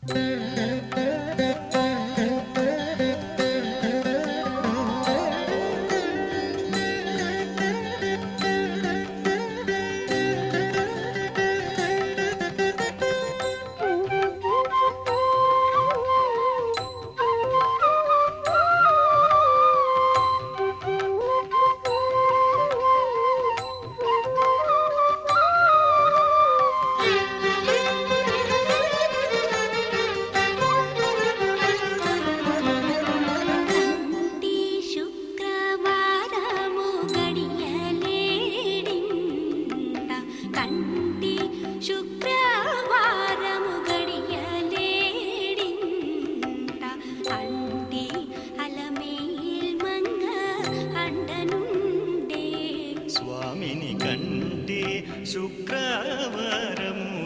శుక్రవారము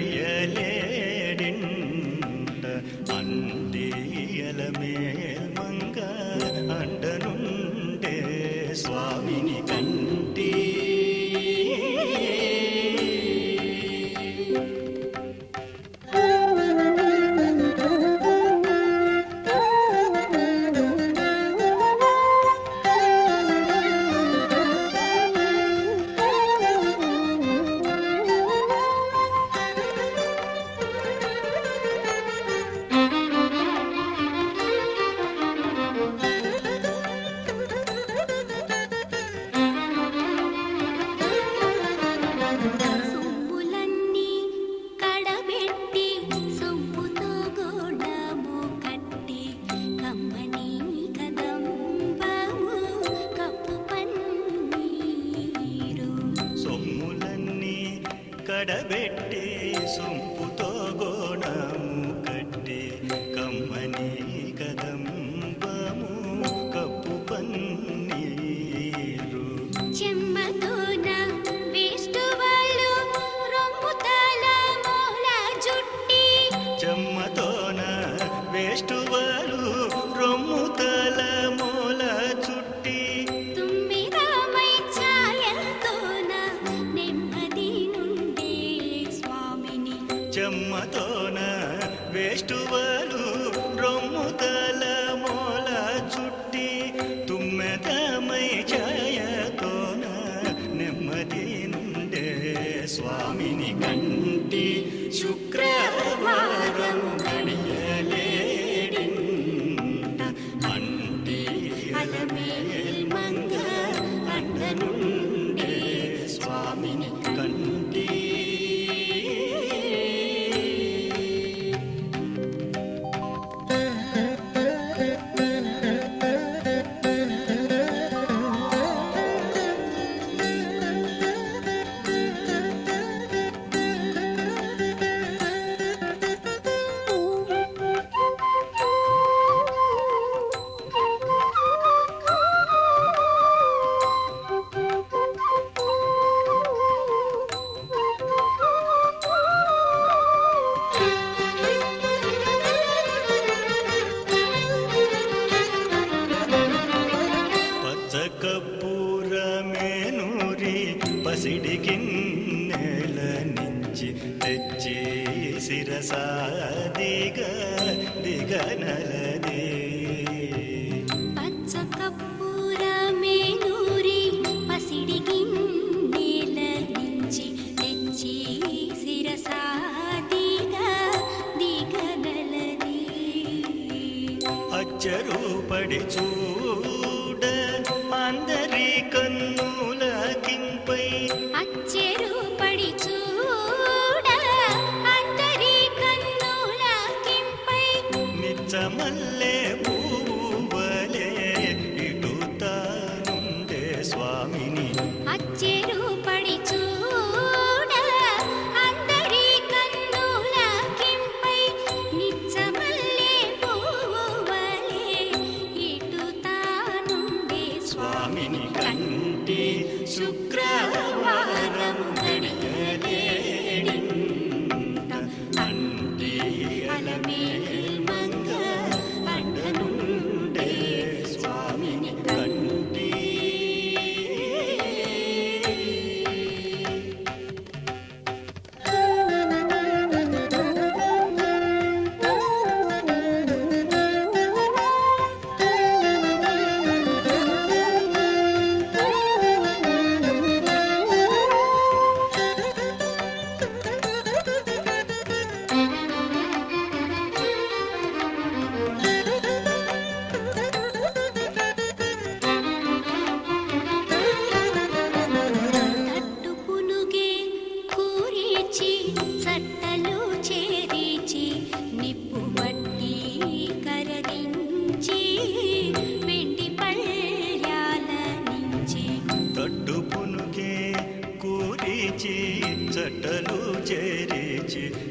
గడియలేడింట అండియల మేల్మంగ అండనుండే స్వామిని కంటి. కడబెట్టి సొంపుతో గోణము కట్టి కమ్మని కదంబము కప్పు పన్నీరు చెమ్మతోన వేష్టువాళ్ళు రొమ్ముతాల మూల జుట్టి చెమ్మతోన వేష్టువాళ్ళు రొమ్ముతాల మూల చుట్టి తుమ్మిరామై ఛాయతోన నెమ్మది నుండే స్వామిని చెమ్మతోన వేష్టువాళ్ళు రొమ్ముతాల మూల చుట్టి తుమ్మెదమై ఛాయతోన నెమ్మది నుండే స్వామిని కంటి. శుక్రవారం గడియలేడింట అంటి అలమేల్మంగ అండనుండే స్వామిని కంటి. కర్పూరమేనూరి పసిడి గిన్నెల నుంచి తెచ్చి శిరసా దిగనలదే. పచ్చ కర్పూరమేనూరి పసిడి గిన్నెల నుంచి తెచ్చి శిరసా దిగనలదే. అచ్చరూపడి చూడ అందరి కన్నుల కింపై అచ్చెరుపడి చూడ అందరి కన్నుల కింపై నిచ్చమల్లె పూవలే ఇటు తానుండే స్వామిని. అచ్చెరుపడి చూడ అందరి కన్నుల కింపై నిచ్చమల్లె పువ్వువలే ఇటు తాను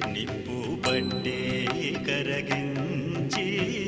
నిప్పు పట్టి కరగించి